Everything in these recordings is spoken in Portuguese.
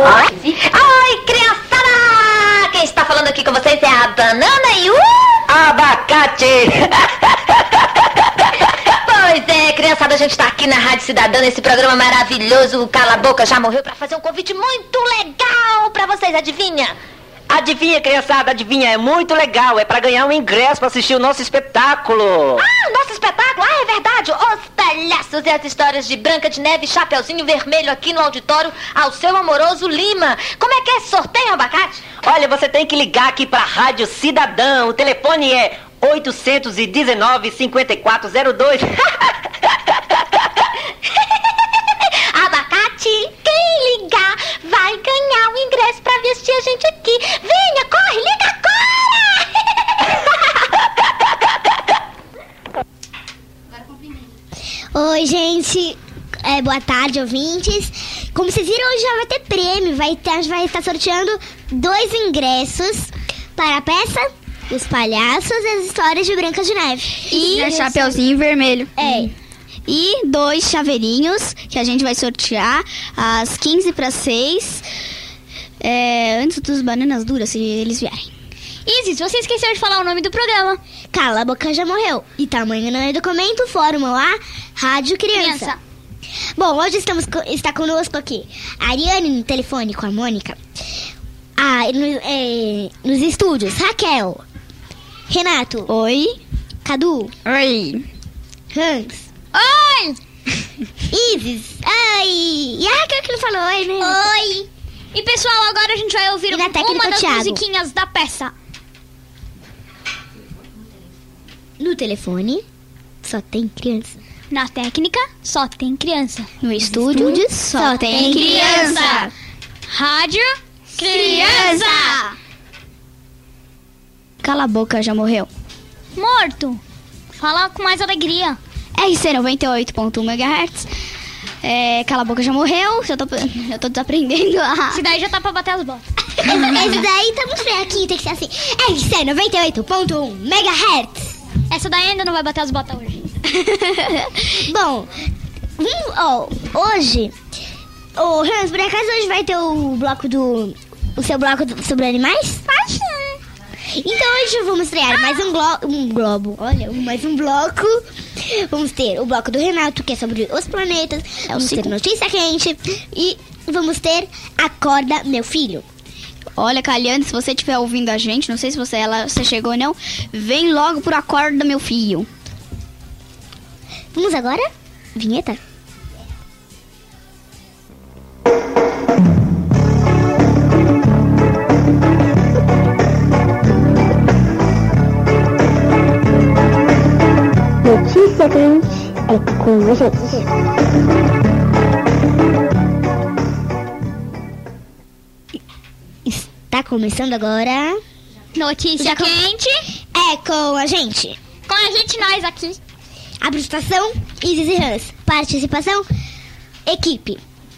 Oi, criançada! Quem está falando aqui com vocês é a Banana e o... Abacate! Pois é, criançada, a gente está aqui na Rádio Cidadã, nesse programa maravilhoso, o Cala a Boca Já Morreu, para fazer um convite muito legal para vocês, adivinha? Adivinha, criançada, adivinha, é muito legal, é pra ganhar um ingresso pra assistir o nosso espetáculo. Ah, o nosso espetáculo? Ah, é verdade, Os Palhaços e as Histórias de Branca de Neve e Chapeuzinho Vermelho aqui no auditório ao seu amoroso Lima. Como é que é esse sorteio, Abacate? Olha, você tem que ligar aqui pra Rádio Cidadã, o telefone é 819-5402. Abacate, quem ligar vai ganhar o ingresso pra vestir a gente aqui. Venha, corre, liga agora! Oi, gente. Boa tarde, ouvintes. Como vocês viram, hoje já vai ter prêmio. A gente vai estar sorteando 2 ingressos para a peça Os Palhaços e as Histórias de Branca de Neve. E Chapeuzinho Vermelho. E 2 chaveirinhos que a gente vai sortear às 15:06, antes dos Bananas Duras, se eles vierem. Isis, você esqueceu de falar o nome do programa. Cala a Boca Já Morreu. E tamanho não é documento, Fórmula A, Rádio Criança. Bom, hoje está conosco aqui a Ariane no telefone com a Mônica. Nos estúdios, Raquel, Renato. Oi. Cadu. Oi. Hans. Oi. Isis. Oi. E a Raquel que não falou oi, né? Oi. E pessoal, agora a gente vai ouvir uma das Thiago. musiquinhas da peça. No telefone, só tem criança. Na técnica, só tem criança. No estúdio, só tem criança. Rádio Criança. Cala a Boca Já Morreu. Morto. Fala com mais alegria. RC 98.1 MHz. Cala a Boca Já Morreu. Eu tô desaprendendo a... Esse daí já tá pra bater as botas. Esse daí estamos bem aqui, tem que ser assim. RC 98.1 MHz. Essa daí ainda não vai bater as botas hoje. Bom, hoje... Hans, por acaso hoje vai ter o seu bloco sobre animais? Acho. Então hoje vamos estrear mais um globo. Olha, mais um bloco. Vamos ter o bloco do Renato, que é sobre os planetas. Vamos ter notícia quente. E vamos ter Acorda Meu Filho. Olha, Caliane, se você estiver ouvindo a gente, não sei se você chegou ou não, vem logo pro Acorda Meu Filho. Vamos agora? Vinheta? Notícia quente é com a gente. Está começando agora. Notícia quente é com a gente. Com a gente, nós aqui. Apresentação, Isis e Hans. Participação, equipe.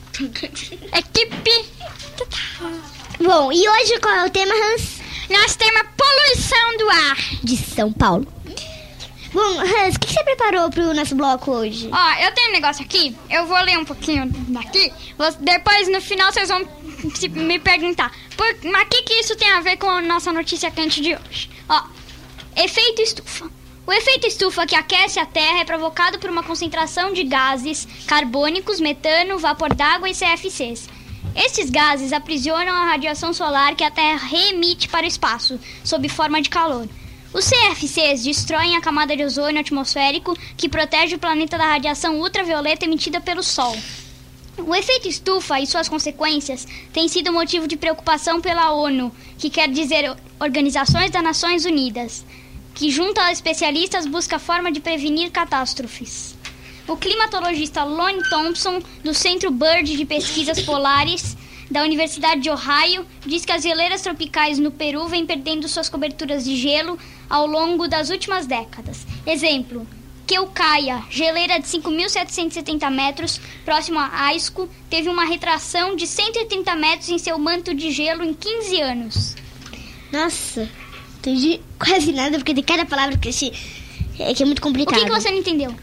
Bom, e hoje qual é o tema, Hans? Nosso tema é poluição do ar. De São Paulo. Bom, Hans, o que você preparou pro nosso bloco hoje? Eu tenho um negócio aqui, eu vou ler um pouquinho daqui, depois no final vocês vão me perguntar, mas o que isso tem a ver com a nossa notícia quente de hoje? Efeito estufa. O efeito estufa que aquece a Terra é provocado por uma concentração de gases carbônicos, metano, vapor d'água e CFCs. Esses gases aprisionam a radiação solar que a Terra reemite para o espaço, sob forma de calor. Os CFCs destroem a camada de ozônio atmosférico que protege o planeta da radiação ultravioleta emitida pelo Sol. O efeito estufa e suas consequências têm sido motivo de preocupação pela ONU, que quer dizer Organizações das Nações Unidas, que junto a especialistas busca forma de prevenir catástrofes. O climatologista Lone Thompson, do Centro Byrd de Pesquisas Polares, da Universidade de Ohio, diz que as geleiras tropicais no Peru vêm perdendo suas coberturas de gelo ao longo das últimas décadas. Exemplo, Queucaia, geleira de 5.770 metros, próximo a Aisco, teve uma retração de 130 metros em seu manto de gelo em 15 anos. Nossa, entendi quase nada, porque tem cada palavra que é muito complicado. O que você não entendeu?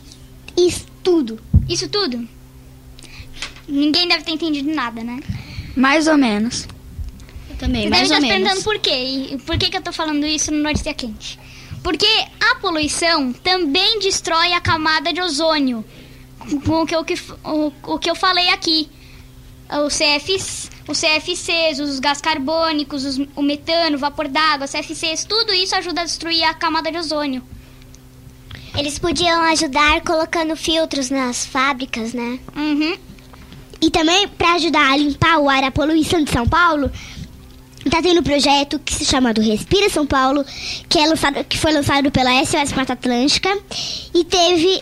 Isso tudo. Isso tudo? Ninguém deve ter entendido nada, né? Mais ou menos. Também, Você mais deve ou estar se menos. perguntando por quê. E por que eu tô falando isso no Notícia Quente? Porque a poluição também destrói a camada de ozônio. Com o que eu falei aqui. Os CFCs, os gás carbônicos, o metano, o vapor d'água, CFCs, tudo isso ajuda a destruir a camada de ozônio. Eles podiam ajudar colocando filtros nas fábricas, né? Uhum. E também, para ajudar a limpar o ar, a poluição de São Paulo, tá tendo um projeto que se chama do Respira São Paulo, que foi lançado pela SOS Mata Atlântica. E teve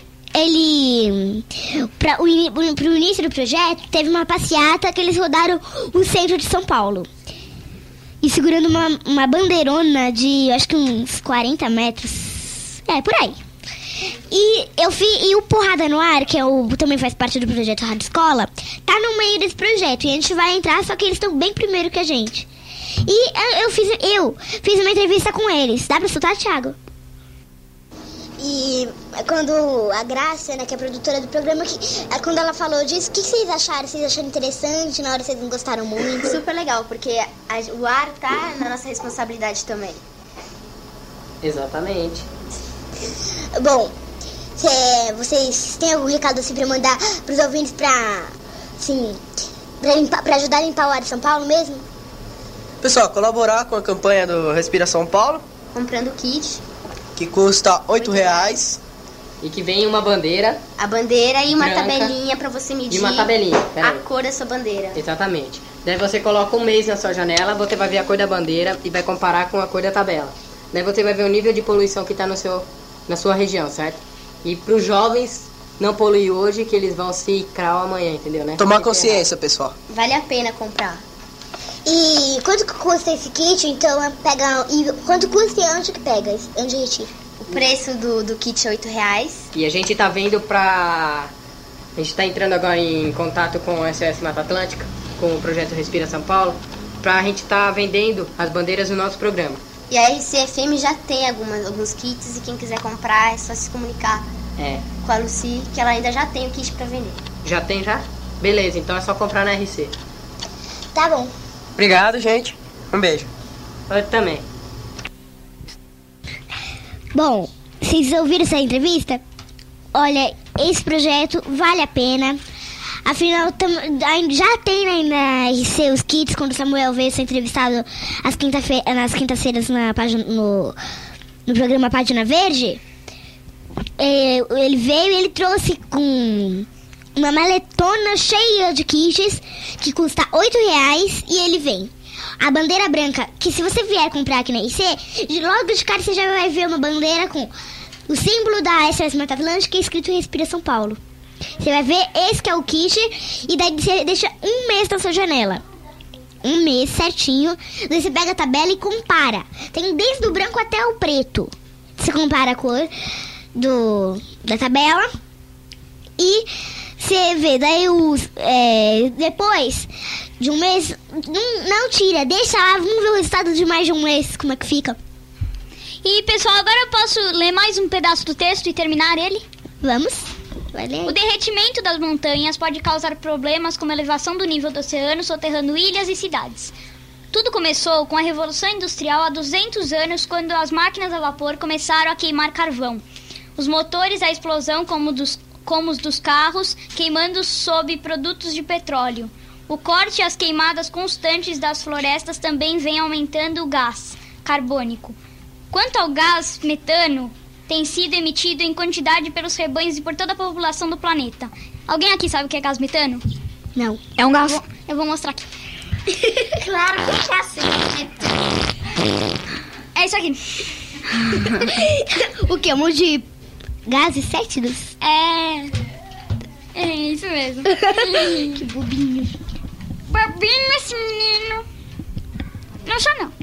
pro início do projeto, teve uma passeata que eles rodaram o centro de São Paulo. E segurando uma bandeirona de, acho que uns 40 metros. Por aí. E o Porrada no Ar, que também faz parte do projeto Rádio Escola, tá no meio desse projeto. E a gente vai entrar, só que eles estão bem primeiro que a gente. E eu fiz uma entrevista com eles. Dá pra soltar, Thiago? E quando a Graça, né, que é a produtora do programa, quando ela falou disso, o que vocês acharam? Vocês acharam interessante? Na hora vocês não gostaram muito? Super legal, porque o ar tá na nossa responsabilidade também. Exatamente. Bom, vocês têm algum recado assim pra mandar pros ouvintes pra ajudar a limpar o ar de São Paulo mesmo? Pessoal, colaborar com a campanha do Respira São Paulo, Comprando kit, que custa R$8. E que vem uma bandeira. a bandeira e uma Branca. tabelinha pra você medir E uma tabelinha, a cor da sua bandeira. Exatamente. Daí você coloca um mês na sua janela, você vai ver a cor da bandeira e vai comparar com a cor da tabela. Daí você vai ver o nível de poluição que está na sua região, certo? E para os jovens não poluir hoje, que eles vão se crau amanhã, entendeu, né? Tomar consciência, pessoal. Vale a pena comprar. E quanto que custa esse kit? Então, e quanto custa e onde que pega? Onde retira? O preço do kit é R$8. E a gente tá vendo pra... A gente tá entrando agora em contato com o SOS Mata Atlântica, com o projeto Respira São Paulo, pra gente tá vendendo as bandeiras do nosso programa. E a RCFM já tem alguns kits e quem quiser comprar é só se comunicar com a Lucy, que ela ainda já tem o kit pra vender. Já tem já? Beleza, então é só comprar na RC. Tá bom. Obrigado, gente. Um beijo. Eu também. Bom, vocês ouviram essa entrevista? Olha, esse projeto vale a pena. Afinal, já tem na RC os kits, quando o Samuel veio ser entrevistado nas quintas-feiras no programa Página Verde. Ele veio e ele trouxe com uma maletona cheia de kits que custa R$8 e ele vem. A bandeira branca, que se você vier comprar aqui na RC, logo de cara você já vai ver uma bandeira com o símbolo da SOS Mata Atlântica escrito Respira São Paulo. Você vai ver, esse que é o kit, e daí você deixa um mês na sua janela. Um mês certinho. Daí você pega a tabela e compara. Tem desde o branco até o preto. Você compara a cor da tabela e você vê. Daí depois de um mês, não tira, deixa lá, vamos ver o resultado de mais de um mês, como é que fica. E, pessoal, agora eu posso ler mais um pedaço do texto e terminar ele? Vamos? Vai ler. O derretimento das montanhas pode causar problemas como a elevação do nível do oceano, soterrando ilhas e cidades. Tudo começou com a Revolução Industrial há 200 anos, quando as máquinas a vapor começaram a queimar carvão. Os motores à explosão, como os dos carros, queimando sob produtos de petróleo. O corte e as queimadas constantes das florestas também vêm aumentando o gás carbônico. Quanto ao gás metano, tem sido emitido em quantidade pelos rebanhos e por toda a população do planeta. Alguém aqui sabe o que é gás metano? Não. É um gás. Eu vou mostrar aqui. Claro que é assim. É isso aqui. O que? Um monte de gases fétidos? É isso mesmo. Que bobinho. Bobinho esse menino. Não sou não.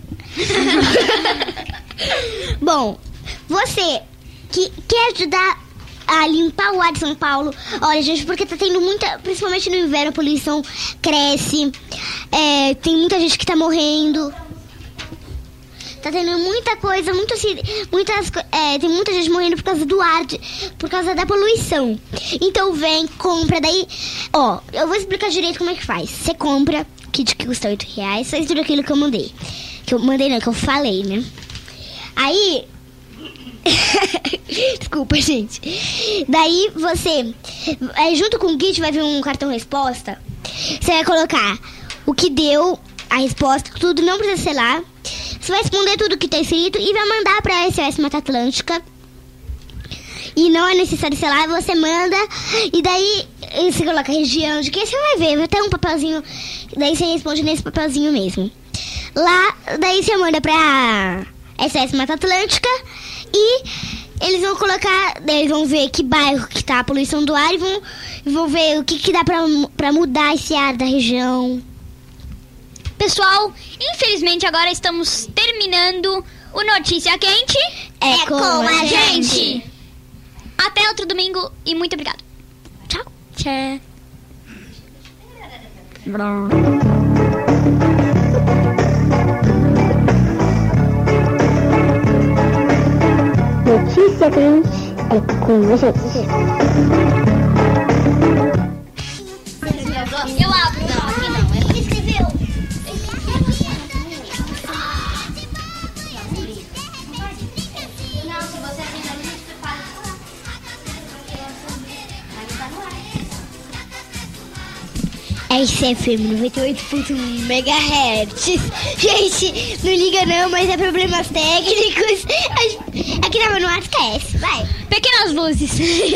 Bom, você que quer ajudar a limpar o ar de São Paulo, olha, gente, porque tá tendo muita, principalmente no inverno, a poluição cresce, tem muita gente que tá morrendo. Tá tendo muita coisa, tem muita gente morrendo por causa do ar, por causa da poluição. Então vem, compra, daí, ó, eu vou explicar direito como é que faz. Você compra kit que custa R$8. Faz tudo aquilo que eu mandei. Que eu falei, né? Aí... Desculpa, gente. Daí você... junto com o kit vai vir um cartão resposta. Você vai colocar o que deu, a resposta, tudo, não precisa selar. Você vai responder tudo que tá escrito e vai mandar pra SOS Mata Atlântica. E não é necessário selar, você manda. E daí você coloca a região de quem você vai ver. Vai ter um papelzinho. Daí você responde nesse papelzinho mesmo. Lá, daí você manda pra SOS Mata Atlântica. E eles vão colocar. Daí eles vão ver que bairro que tá a poluição do ar. E vão ver o que dá pra mudar esse ar da região. Pessoal, infelizmente agora estamos terminando o Notícia Quente. É com a gente. Até outro domingo e muito obrigado. Tchau. Tchau. Notícia Quente é com a gente. Eu abro. Ele escreveu. RCFM 98.1 MHz. Gente, não liga não, mas é problemas técnicos. Aqui na Manoel esquece, vai. Pequenas luzes.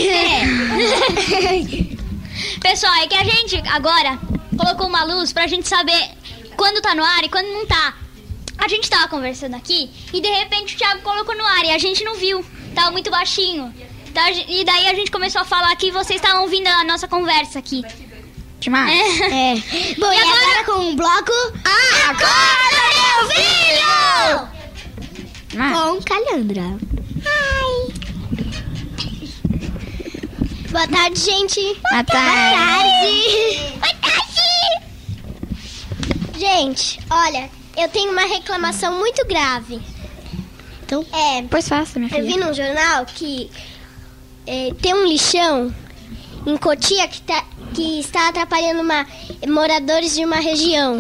Pessoal, é que a gente agora colocou uma luz pra gente saber quando tá no ar e quando não tá. A gente tava conversando aqui e de repente o Thiago colocou no ar e a gente não viu. Tava muito baixinho. E daí a gente começou a falar aqui e vocês estavam ouvindo a nossa conversa aqui. Demais. Bom, e agora com o bloco Acorda, meu filho! Com Calhandra. Ai. Boa tarde, gente. Boa tarde. Boa tarde. Gente, olha, eu tenho uma reclamação muito grave. Então, Pois faça, minha Eu filha. vi num jornal que tem um lixão em Cotia que está atrapalhando moradores de uma região.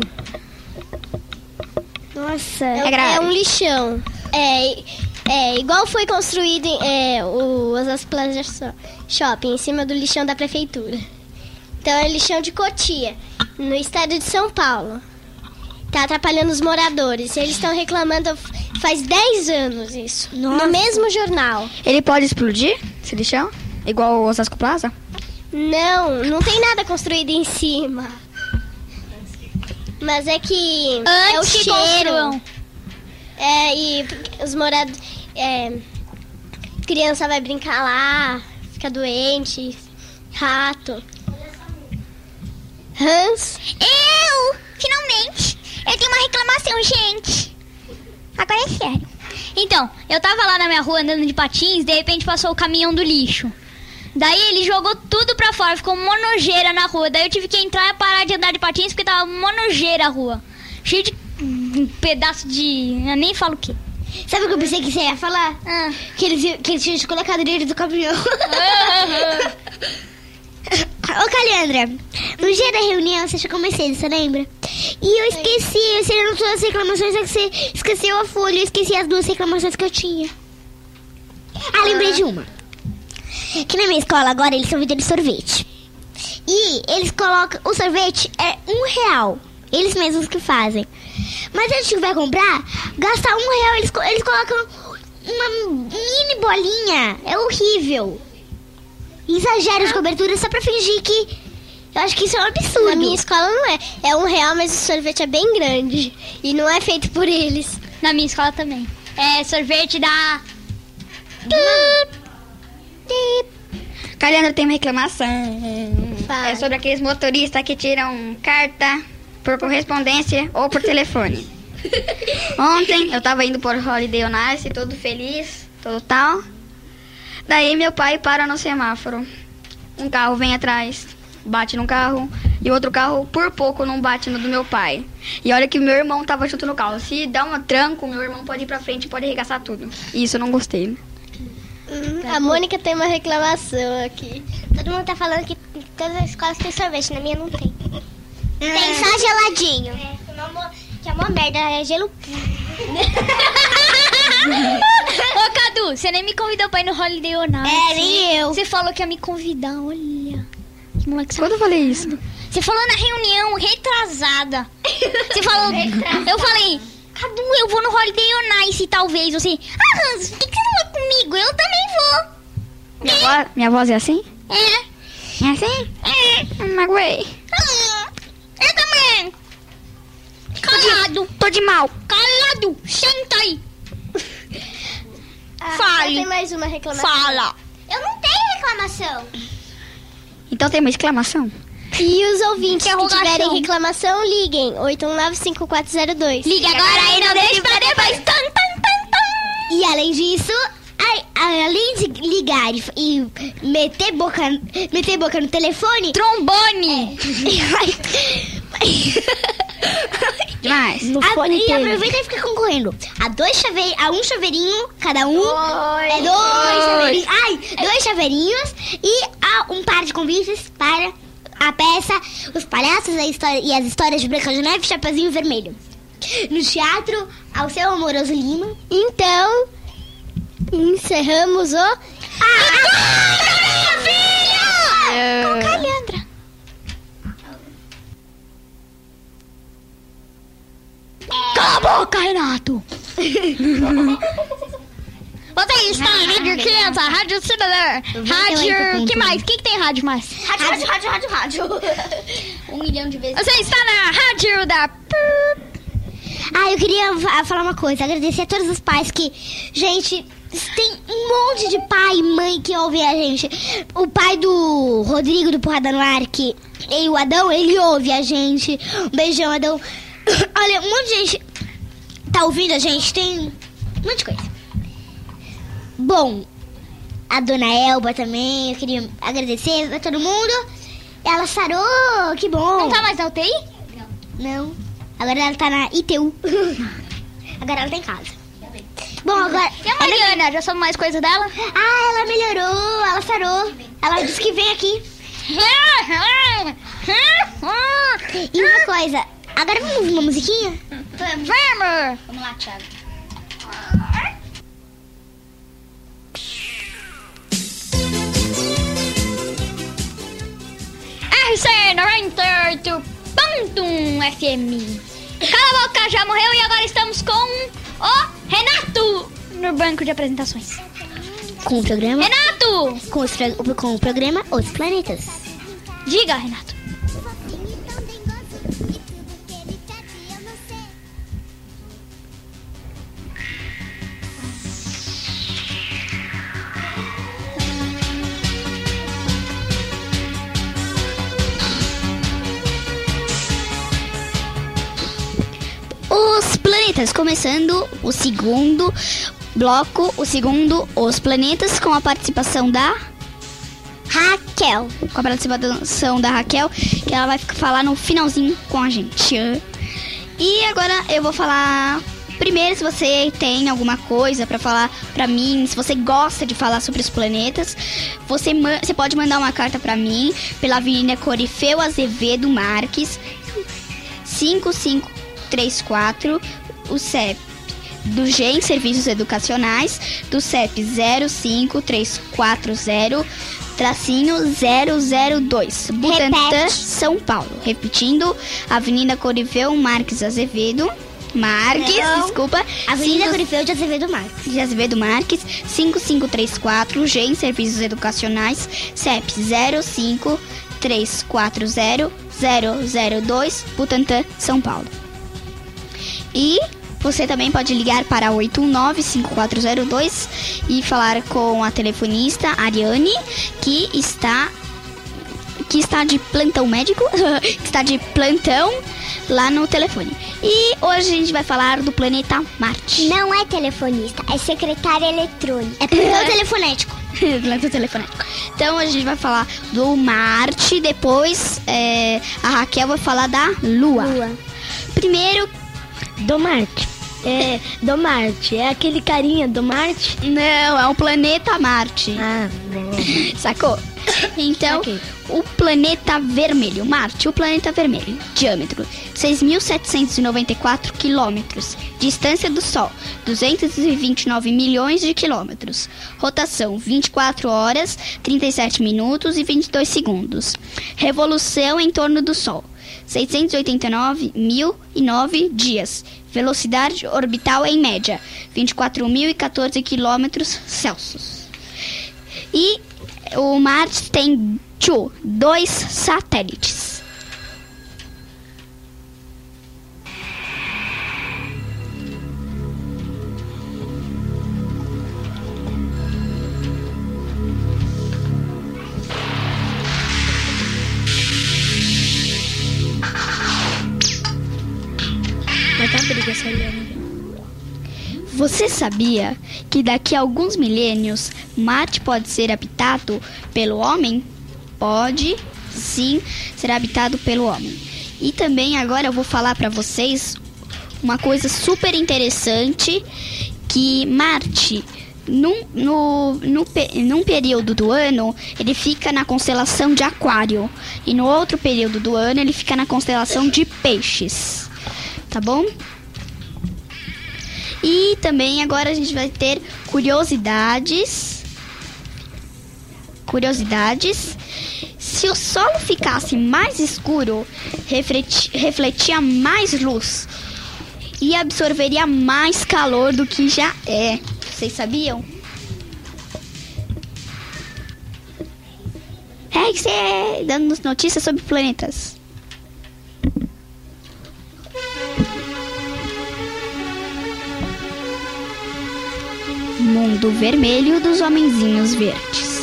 nossa. É um lixão. Igual foi construído o Osas Plaza Shopping, em cima do lixão da prefeitura. Então é lixão de Cotia, no estado de São Paulo. Tá atrapalhando os moradores. Eles estão reclamando faz 10 anos isso. Nossa. No mesmo jornal. Ele pode explodir, esse lixão? Igual o Osasco Plaza? Não tem nada construído em cima. Mas é que é o Antes que cheiro. construam. E os moradores... criança vai brincar lá, fica doente, rato. Hans? Finalmente! Eu tenho uma reclamação, gente. Agora é sério. Então, eu tava lá na minha rua andando de patins, de repente passou o caminhão do lixo. Daí ele jogou tudo pra fora, ficou monojeira na rua. Daí eu tive que entrar e parar de andar de patins porque tava monojeira a rua. Cheio de pedaço de... eu nem falo o quê. Sabe o que eu pensei que você ia falar? Que eles tinham colocado dentro do caminhão. Ô, Calhandra, no dia da reunião você chegou mais cedo, você lembra? E eu esqueci, você anotou as reclamações, só que você esqueceu a folha, eu esqueci as 2 reclamações que eu tinha. Lembrei de uma. Que na minha escola agora eles estão vendendo sorvete. E eles colocam, o sorvete é R$1. Eles mesmos que fazem. Mas a gente vai comprar, gasta R$1, eles colocam uma mini bolinha. É horrível. Exagero de cobertura só pra fingir que... eu acho que isso é um absurdo. Na minha escola não é. É R$1, mas o sorvete é bem grande. E não é feito por eles. Na minha escola também. É sorvete da... Calhandra tem uma reclamação. Vai. É sobre aqueles motoristas que tiram carta por correspondência ou por telefone. Ontem eu tava indo por Holiday on Ice, todo feliz, todo tal. Daí meu pai para no semáforo. Um carro vem atrás, bate num carro. E outro carro, por pouco, não bate no do meu pai. E olha que meu irmão tava junto no carro. Se dá um tranco, meu irmão pode ir pra frente e pode arregaçar tudo. E isso eu não gostei. A Mônica tem uma reclamação aqui. Todo mundo tá falando que todas as escolas têm sorvete, na minha não tem. Tem só geladinho. Que é uma merda, é gelo. Ô, Cadu, você nem me convidou pra ir no Holiday on Ice. Nem eu. Você falou que ia me convidar, olha. Que moleque. Quando eu falei isso? Você falou na reunião retrasada. Você falou. Eu falei, Cadu, eu vou no Holiday on Ice, talvez. Você. Ah, Hans, por que você não vai comigo? Eu também vou. Minha voz é assim? É. É assim? É. Magoei. Eu também. Calado. Tô de mal. Calado. Senta aí. Fale. Tem mais uma reclamação. Fala. Eu não tenho reclamação. Então tem uma exclamação. E os ouvintes que Interrogação. tiverem reclamação, liguem. 819-5402. Liga agora e não deixe pra depois. E além disso, além de ligar e meter boca no telefone... Trombone. Demais. E aproveita e fica concorrendo a um chaveirinho, cada um. É dois chaveirinhos. Dois chaveirinhos e a um par de convites para a peça Os Palhaços e as Histórias de Branca de Neve e Chapeuzinho Vermelho. No Teatro Alceu Amoroso Lima. Então, encerramos o... Com Calhandra. Cala a boca, Renato! Você está na Rádio Criança, Rádio Cidadã, Rádio... que mais? O que tem rádio mais? Rádio. 1 milhão de vezes. Você está na Rádio da... Eu queria falar uma coisa, agradecer a todos os pais que... Gente, tem um monte de pai e mãe que ouvem a gente. O pai do Rodrigo, do Porrada no Ar, e o Adão, ele ouve a gente. Um beijão, Adão. Olha, um monte de gente tá ouvindo a gente, tem um monte de coisa. Bom, a dona Elba também, eu queria agradecer a todo mundo. Ela sarou, que bom. Não tá mais na UTI? Não, agora ela tá na ITU. Agora ela tá em casa. Bom, agora... E a Mariana, já soube mais coisa dela? Ela melhorou, ela sarou. Ela disse que vem aqui. E uma coisa, agora vamos ouvir uma musiquinha? Vamos! Vamos lá, Thiago. RC 98.1 FM. Cala a boca, já morreu e agora estamos com o Renato no banco de apresentações. Com o programa... Renato! Com o programa Os Planetas. Diga, Renato. Os Planetas, começando o segundo bloco, Os Planetas, com a participação da Raquel. Com a participação da Raquel, que ela vai falar no finalzinho com a gente. E agora eu vou falar primeiro se você tem alguma coisa pra falar pra mim, se você gosta de falar sobre os planetas, você pode mandar uma carta pra mim pela Avenida Corifeu Azevedo Marques, 5534, o CEP do GEM Serviços Educacionais, do CEP 05340-002, Butantã, São Paulo. Repetindo, Avenida Corifeu Marques Azevedo desculpa. Avenida Corifeu de Azevedo Marques, 5534, GEM Serviços Educacionais, CEP 05340-002, Butantã, São Paulo. E você também pode ligar para 819-5402 e falar com a telefonista Ariane, que está de plantão médico, que está de plantão lá no telefone. E hoje a gente vai falar do planeta Marte. Não é telefonista, é secretária eletrônica. É plantão telefonético. Plantão telefonético. Então a gente vai falar do Marte, depois a Raquel vai falar da Lua. Primeiro, do Marte. Do Marte. É aquele carinha do Marte? Não, é o planeta Marte. Ah, bom. Sacou? Então, o planeta vermelho, Marte, o planeta vermelho, diâmetro 6.794 quilômetros, distância do Sol 229 milhões de quilômetros, rotação 24 horas, 37 minutos e 22 segundos, revolução em torno do Sol 689.009 dias, velocidade orbital em média 24.014 quilômetros Celsius. E o Marte tem 2 satélites. Vai dar briga essa olhando. Você sabia que daqui a alguns milênios Marte pode ser habitado pelo homem? Pode, sim, ser habitado pelo homem. E também agora eu vou falar para vocês uma coisa super interessante, que Marte, num período do ano, ele fica na constelação de Aquário. E no outro período do ano, ele fica na constelação de Peixes. Tá bom? E também agora a gente vai ter curiosidades. Se o solo ficasse mais escuro, refletia mais luz e absorveria mais calor do que já é. Vocês sabiam? É que você dando notícias sobre planetas. Mundo vermelho dos homenzinhos verdes.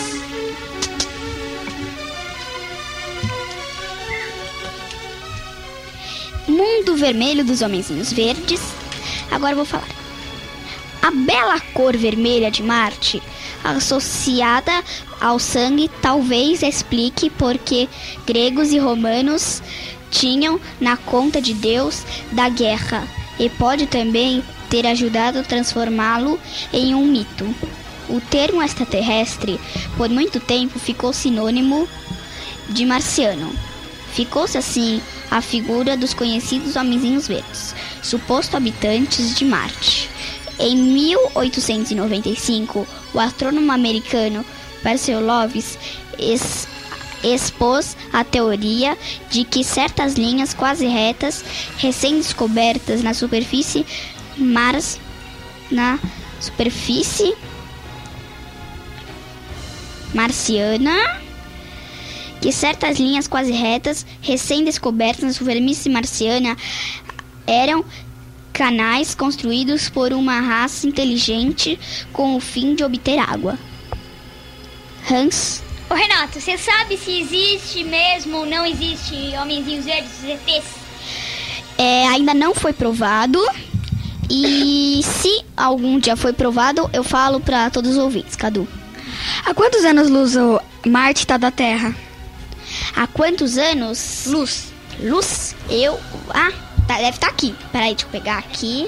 Mundo vermelho dos homenzinhos verdes. Agora eu vou falar. A bela cor vermelha de Marte, associada ao sangue, talvez explique porque gregos e romanos tinham na conta de Deus da guerra, e pode também ter ajudado a transformá-lo em um mito. O termo extraterrestre, por muito tempo, ficou sinônimo de marciano. Ficou-se assim a figura dos conhecidos homenzinhos verdes, supostos habitantes de Marte. Em 1895, o astrônomo americano Parseoloves expôs a teoria de que certas linhas quase retas, recém-descobertas na superfície marciana, eram canais construídos por uma raça inteligente com o fim de obter água. Hans? Ô Renato, você sabe se existe mesmo ou não existe homenzinhos verdes, ETs? Ainda não foi provado. E se algum dia foi provado, eu falo para todos os ouvintes, Cadu. Há quantos anos-luz o Marte está da Terra? Há quantos anos? Luz. Deve estar aqui. Peraí, deixa eu pegar aqui.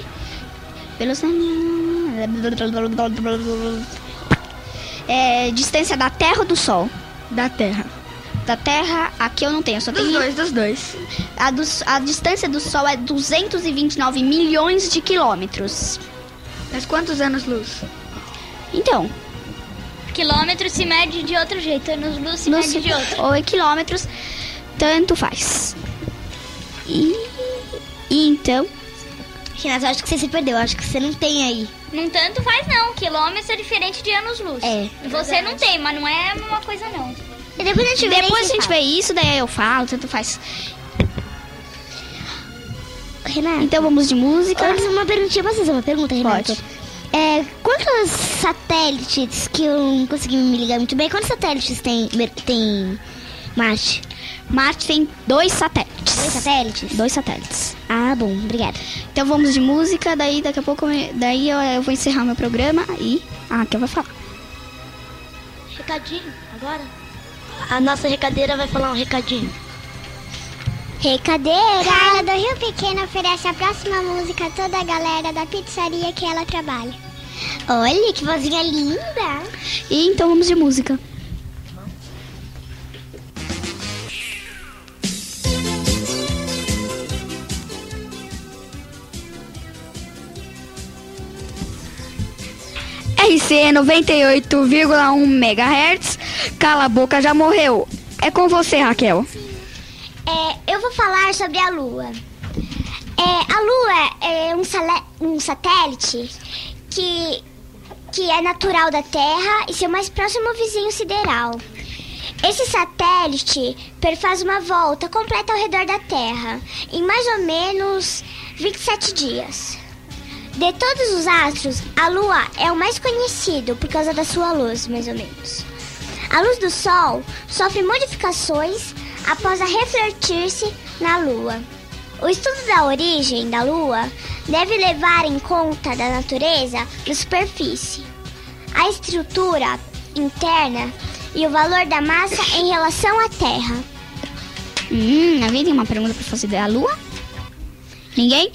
Distância da Terra ou do Sol? Da Terra. Da Terra, aqui eu não tenho, só tenho... Dos dois. A distância do Sol é 229 milhões de quilômetros. Mas quantos anos-luz? Então... Quilômetros se mede de outro jeito, anos-luz se mede de outro. Ou quilômetros, tanto faz. E então... Renato, eu acho que você se perdeu, eu acho que você não tem aí. Não tanto faz não, quilômetros é diferente de anos-luz. Você não tem, mas não é a mesma coisa não. E depois a gente vê isso, daí eu falo, tanto faz. Renato. Então vamos de música. Antes uma perguntinha, posso fazer uma pergunta, Renato? Pode. Quantos satélites, que eu não consegui me ligar muito bem, quantos satélites tem Marte? Marte tem 2 satélites. 2 satélites? 2 satélites. Ah, bom, obrigada. Então vamos de música, daí daqui a pouco eu vou encerrar meu programa e quem vai falar? Recadinho, agora? A nossa recadeira vai falar um recadinho. Recadeira! Carla do Rio Pequeno oferece a próxima música a toda a galera da pizzaria que ela trabalha. Olha, que vozinha linda! E então vamos de música. RC 98,1 MHz. Cala a boca, já morreu. É com você, Raquel. Eu vou falar sobre a Lua. A Lua é um satélite que é natural da Terra e seu mais próximo vizinho sideral. Esse satélite faz uma volta completa ao redor da Terra em mais ou menos 27 dias. De todos os astros, a Lua é o mais conhecido por causa da sua luz, mais ou menos. A luz do Sol sofre modificações após refletir-se na Lua. O estudo da origem da Lua deve levar em conta da natureza da superfície, a estrutura interna e o valor da massa em relação à Terra. Alguém tem uma pergunta para fazer da Lua? Ninguém?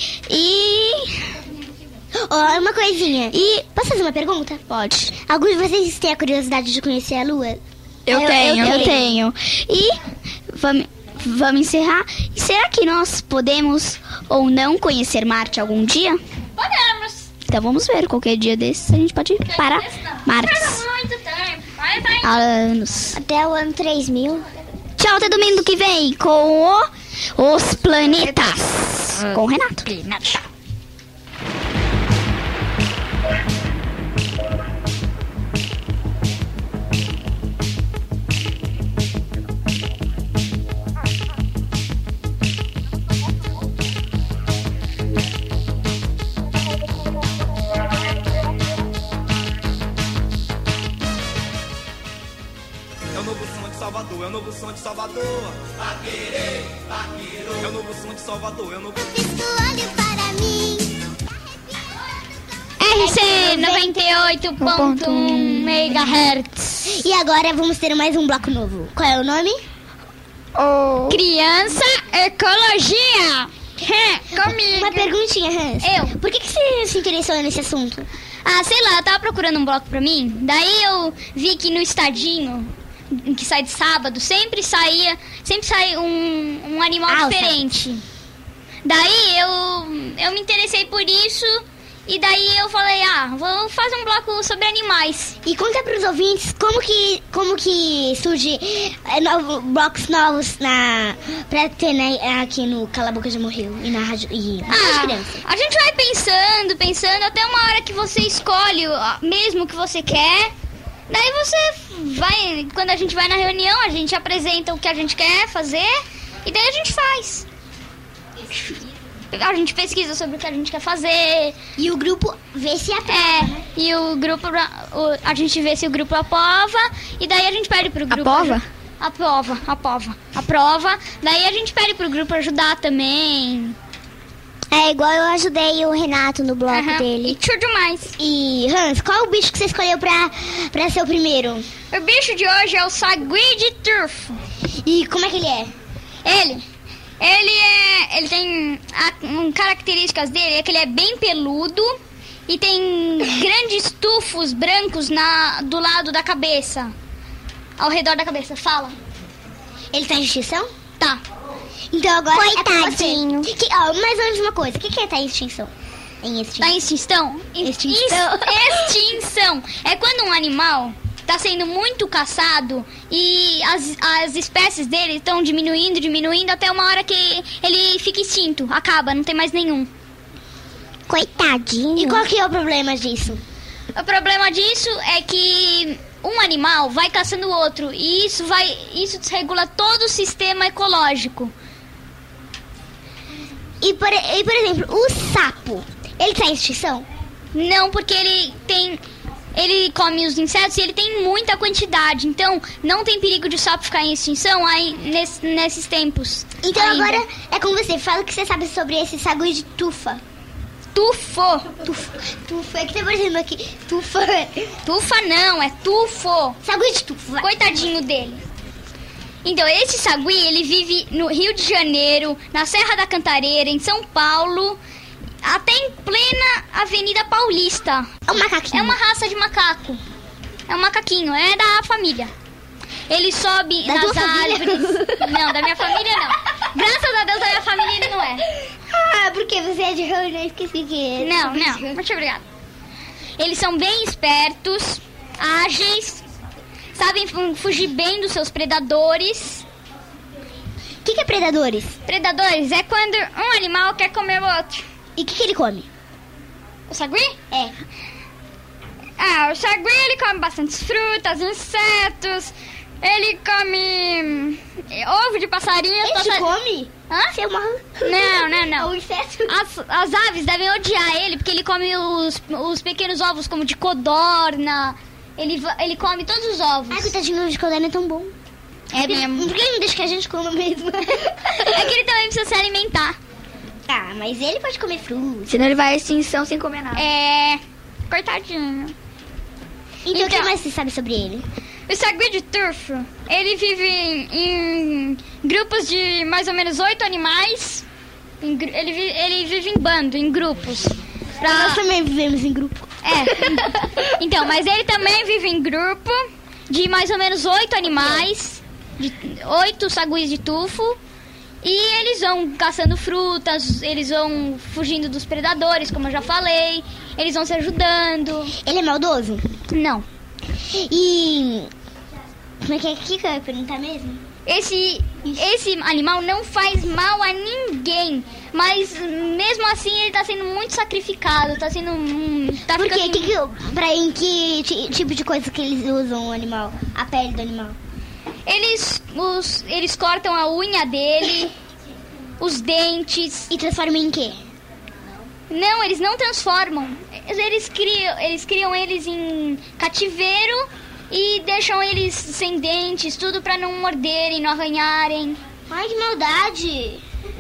Uma coisinha. Posso fazer uma pergunta? Pode. Alguns de vocês têm a curiosidade de conhecer a Lua? Eu tenho. E vamos encerrar. E será que nós podemos ou não conhecer Marte algum dia? Podemos. Então vamos ver. Qualquer dia desses a gente pode ir para Marte. Muito tempo. Há anos. Até o ano 3000. Tchau, até domingo que vem com Os Planetas. Com o Renato. É o novo som de Salvador. Vaquerê, vaqueiro. É o novo som de Salvador. É o novo Olhe para mim. RC 98,1 MHz. E agora vamos ter mais um bloco novo. Qual é o nome? Criança Ecologia. Comigo. Uma perguntinha, Hans. Por que você se interessou nesse assunto? Sei lá, eu tava procurando um bloco pra mim. Daí eu vi que no Estadinho, que sai de sábado, sempre sai um animal diferente. Daí eu me interessei por isso. E daí eu falei, vou fazer um bloco sobre animais. E conta pros ouvintes como que surge blocos novos pra ter aqui no Cala a Boca Já Morreu e na rádio e criança. A gente vai pensando até uma hora que você escolhe mesmo o que você quer. Daí você vai, quando a gente vai na reunião, a gente apresenta o que a gente quer fazer e daí a gente faz. A gente pesquisa sobre o que a gente quer fazer. E o grupo vê se aprova, né? E o grupo, a gente vê se o grupo aprova e daí a gente pede pro grupo... Aprova. Daí a gente pede pro grupo ajudar também. É igual eu ajudei o Renato no bloco dele. E tchau demais. E Hans, qual é o bicho que você escolheu pra ser o primeiro? O bicho de hoje é o sagui de turfo. E como é que ele é? Ele tem características dele, é que ele é bem peludo e tem grandes tufos brancos do lado da cabeça, ao redor da cabeça. Fala. Ele tá em extinção? Tá. Então agora coitadinho. Mais ou menos uma coisa. O que é tá em extinção? Tá em extinção? Extinção. É quando um animal tá sendo muito caçado e as espécies dele estão diminuindo até uma hora que ele fica extinto. Acaba, não tem mais nenhum. Coitadinho. E qual que é o problema disso? O problema disso é que um animal vai caçando o outro e isso desregula todo o sistema ecológico. E por exemplo, o sapo, ele tá em extinção? Não, porque ele come os insetos e ele tem muita quantidade. Então, não tem perigo de o sapo ficar em extinção aí nesses tempos. Então ainda. Agora é com você. Fala o que você sabe sobre esse sagui de tufa. Tufo. É que tá parecendo aqui. Tufa. Tufa não, é tufo. Sagui de tufa. Coitadinho dele. Então, esse sagui, ele vive no Rio de Janeiro, na Serra da Cantareira, em São Paulo, até em plena Avenida Paulista. É um macaquinho. É uma raça de macaco. É um macaquinho, é da família. Ele sobe da nas árvores. Não, da minha família não. Graças a Deus, da minha família ele não é. Porque você é de Rio, eu esqueci que é. Não, muito obrigada. Eles são bem espertos, ágeis, sabem fugir bem dos seus predadores. O que é predadores? Predadores é quando um animal quer comer o outro. E o que ele come? O sagui? É. O sagui ele come bastantes frutas, insetos. Ele come ovo de passarinho. Ele come? Hã? Você é uma... Não. Um inseto. As aves devem odiar ele, porque ele come os pequenos ovos, como de codorna. Ele come todos os ovos. Ai, coitadinho, de codorna é tão bom. É mesmo. Por que ele não deixa que a gente coma mesmo? É que ele também precisa se alimentar. Ah, mas ele pode comer fruta. Senão ele vai à extinção sem comer nada. Coitadinho. Então, o que mais você sabe sobre ele? O sagui de tufo, ele vive em grupos de mais ou menos 8 animais. Ele vive em bando, em grupos. Nós também vivemos em grupo. Então, mas ele também vive em grupo de mais ou menos 8 animais, 8 saguis de tufo. E eles vão caçando frutas, eles vão fugindo dos predadores, como eu já falei. Eles vão se ajudando. Ele é maldoso? Não. E... como é que eu ia perguntar mesmo? Esse animal não faz mal a ninguém. Mas mesmo assim ele tá sendo muito sacrificado. Tá sendo... Por quê? Em que tipo de coisa que eles usam o animal? A pele do animal? Eles cortam a unha dele, os dentes. E transformam em quê? Não, eles não transformam. Eles criam eles em cativeiro e deixam eles sem dentes, tudo pra não morderem, não arranharem. Ai, que maldade!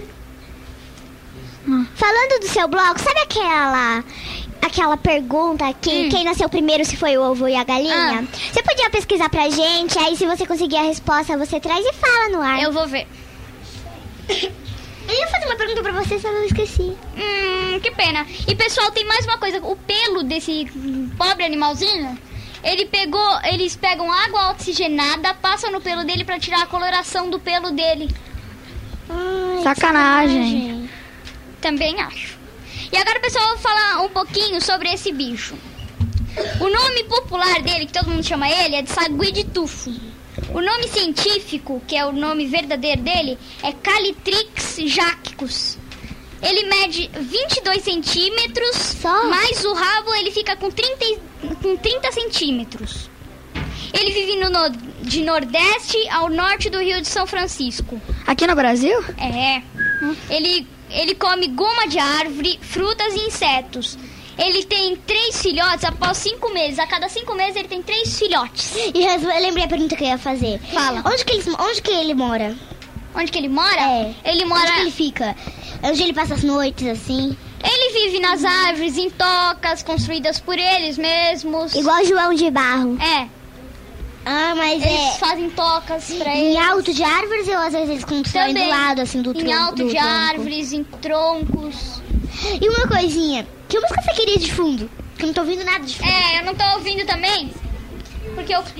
Falando do seu bloco, sabe aquela pergunta que quem nasceu primeiro, se foi o ovo e a galinha? Você podia pesquisar pra gente, aí se você conseguir a resposta, você traz e fala no ar. Eu vou ver. Eu ia fazer uma pergunta pra você, só eu esqueci. Que pena. E pessoal, tem mais uma coisa. O pelo desse pobre animalzinho, eles pegam água oxigenada, passam no pelo dele pra tirar a coloração do pelo dele. Ai, sacanagem. Também acho. E agora, pessoal, eu vou falar um pouquinho sobre esse bicho. O nome popular dele, que todo mundo chama ele, é de sagui de tufo. O nome científico, que é o nome verdadeiro dele, é Calitrix jaccus. Ele mede 22 centímetros, mas o rabo ele fica com 30 centímetros. Ele vive de nordeste ao norte do Rio de São Francisco. Aqui no Brasil? É. Ele come goma de árvore, frutas e insetos. Ele tem 3 filhotes após 5 meses. A cada 5 meses ele tem 3 filhotes. E eu lembrei a pergunta que eu ia fazer. Fala. Onde que ele mora? Onde que ele mora? É. Ele mora... Onde que ele fica? Onde ele passa as noites, assim? Ele vive nas árvores, em tocas construídas por eles mesmos. Igual João de Barro. É. Ah, mas eles fazem tocas pra eles. Em alto de árvores ou às vezes eles constroem do lado, assim, do tronco? Em alto de árvores, em troncos. E uma coisinha, que música você queria de fundo? Que eu não tô ouvindo nada de fundo. Eu não tô ouvindo também. Porque eu...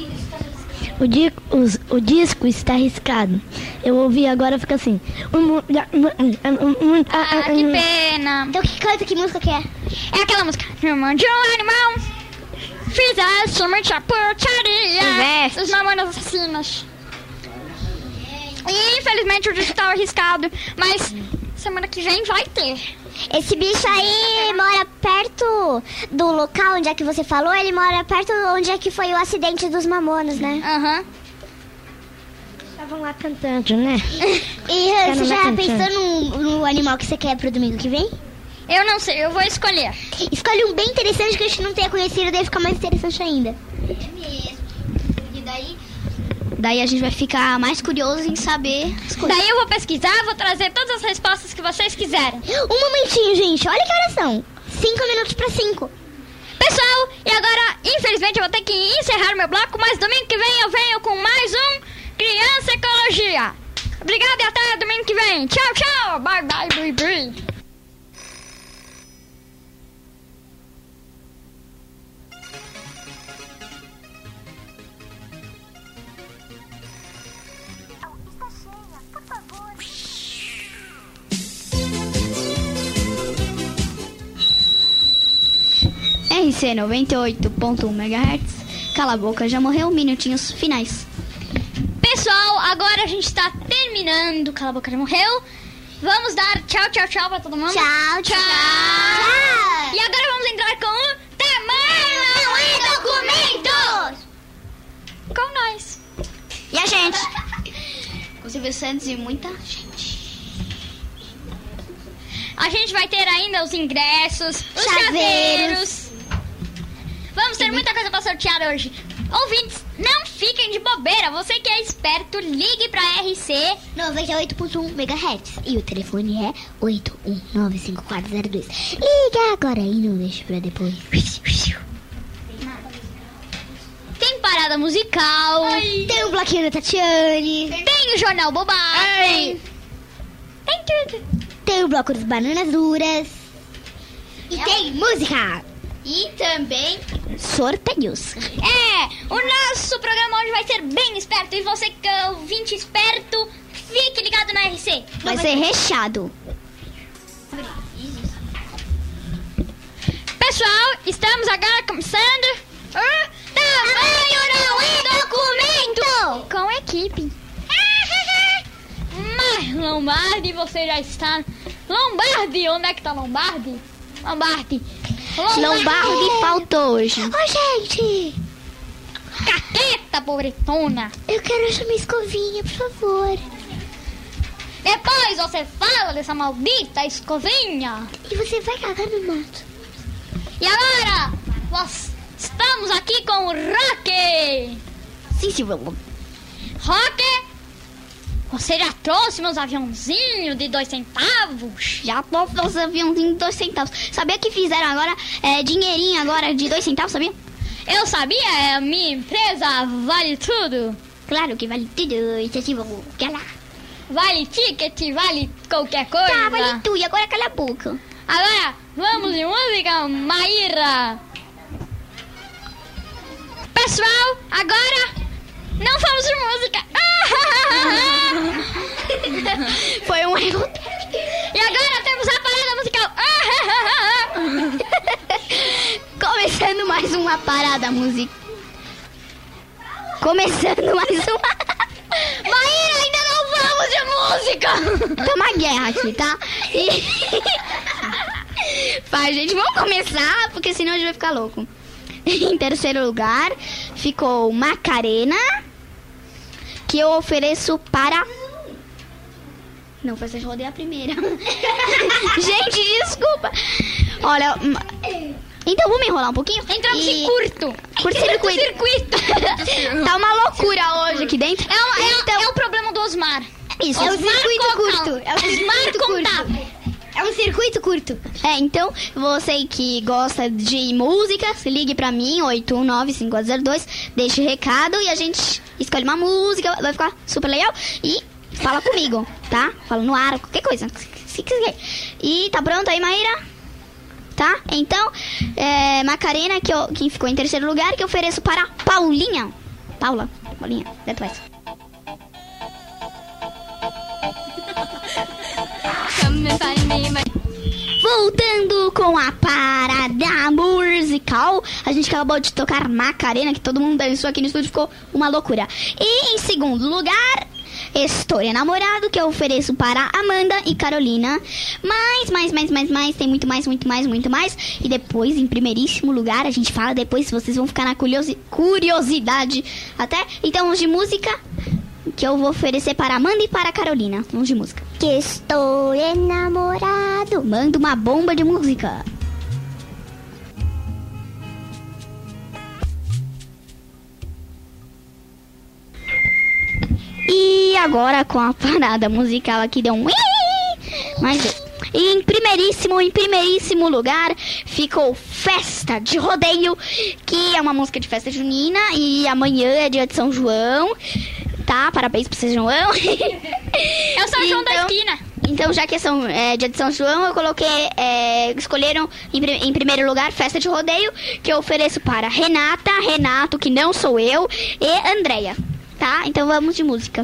O disco está riscado. Eu ouvi agora, fica assim. Que pena. Então que música que é? É aquela música. Irmão de um animal, fizeste muita putaria. Os mamonas assassinas. E infelizmente o disco tá arriscado. Mas semana que vem vai ter. Esse bicho aí mora perto do local onde é que você falou. Ele mora perto onde é que foi o acidente dos mamonas, né? Aham. Estavam lá cantando, né? E você já pensou no animal que você quer pro domingo que vem? Eu não sei, eu vou escolher. Escolhe um bem interessante que a gente não tenha conhecido, daí fica mais interessante ainda. É mesmo. E daí a gente vai ficar mais curioso em saber as coisas. Daí eu vou pesquisar, vou trazer todas as respostas que vocês quiserem. Um momentinho, gente. Olha que horas são. 5 minutos para 5. Pessoal, e agora, infelizmente, eu vou ter que encerrar meu bloco, mas domingo que vem eu venho com mais um Criança Ecologia. Obrigada e até domingo que vem. Tchau, tchau. Bye, bye, bye, bye. RC 98.1 MHz. Cala a boca, já morreu. Minutinhos finais. Pessoal, agora a gente tá terminando. Cala a boca, já morreu. Vamos dar tchau, tchau, tchau pra todo mundo. Tchau, tchau. E agora vamos entrar com o Tamanho Não É Documentos. Com nós. E a gente? Com o Silvio Santos e muita gente. A gente vai ter ainda os ingressos, os chaveiros. Vamos ter muita coisa pra sortear hoje. Ouvintes, não fiquem de bobeira. Você que é esperto, ligue pra RC 98.1 MHz. E o telefone é 8195402. Liga agora e não deixe pra depois. Tem parada musical. Tem o bloquinho da Tatiane. Tem o Jornal Bobagem. Tem tudo. Tem o bloco das bananas duras. E tem música. E também sorteios. O nosso programa hoje vai ser bem esperto. E você que é ouvinte esperto, fique ligado na RC. vai ser recheado. Pessoal, estamos agora começando o Tamanho Não É Documento com equipe. Mas Lombardi, você já está... Lombardi, onde é que tá Lombardi? Lombardi faltou hoje. Ô, gente. Caqueta, pobretona. Eu quero essa minha escovinha, por favor. Depois você fala dessa maldita escovinha. E você vai cagar no mato. E agora, nós estamos aqui com o Roque. Sim, vamos. Roque, você já trouxe meus aviãozinhos de 2 centavos? Já trouxe os aviãozinhos de 2 centavos. Sabia que fizeram agora dinheirinho agora de 2 centavos, sabia? Eu sabia, a minha empresa vale tudo. Claro que vale tudo. Vale ticket, vale qualquer coisa. Tá, vale tudo. E agora cala a boca. Agora, vamos de música, Maíra. Pessoal, agora não vamos de música. Foi um erro. E agora temos a parada musical. Começando mais uma parada musical. Começando mais uma... Maíra, ainda não vamos de música. Tá uma guerra aqui, tá? Vai, gente, vamos começar, porque senão a gente vai ficar louco. Em terceiro lugar, ficou Macarena, que eu ofereço para... Não, você rodeia a primeira. Gente, desculpa. Olha, então vamos enrolar um pouquinho? Entramos em curto. Curto-circuito. Tá uma loucura hoje aqui dentro. É o problema do Osmar. Isso. É um circuito curto. É um circuito curto. É um circuito curto. Então, você que gosta de música, se ligue pra mim, 8195402, deixe recado e a gente escolhe uma música, vai ficar super legal. E fala comigo, tá? Fala no ar, qualquer coisa, se quiser. E tá pronto aí, Maíra? Tá? Então, Macarena, que ficou em terceiro lugar, que eu ofereço para Paulinha. Paulinha, tanto faz. Voltando com a parada musical, a gente acabou de tocar Macarena, que todo mundo dançou aqui no estúdio, ficou uma loucura. E em segundo lugar, Estou Enamorado, que eu ofereço para Amanda e Carolina. Mais, tem muito mais. E depois, em primeiríssimo lugar, a gente fala depois, vocês vão ficar na curiosidade até. Então, vamos de música, que eu vou oferecer para Amanda e para Carolina. Vamos de música. Que estou enamorado. Manda uma bomba de música. E agora com a parada musical aqui deu um... Mas e em primeiríssimo lugar ficou Festa de Rodeio, que é uma música de festa junina. E amanhã é dia de São João, tá? Parabéns pro São João. É o São João da esquina. Então, já que é dia de São João, eu coloquei... escolheram em primeiro lugar Festa de Rodeio, que eu ofereço para Renata, Renato, que não sou eu, e Andréia. Tá? Então vamos de música.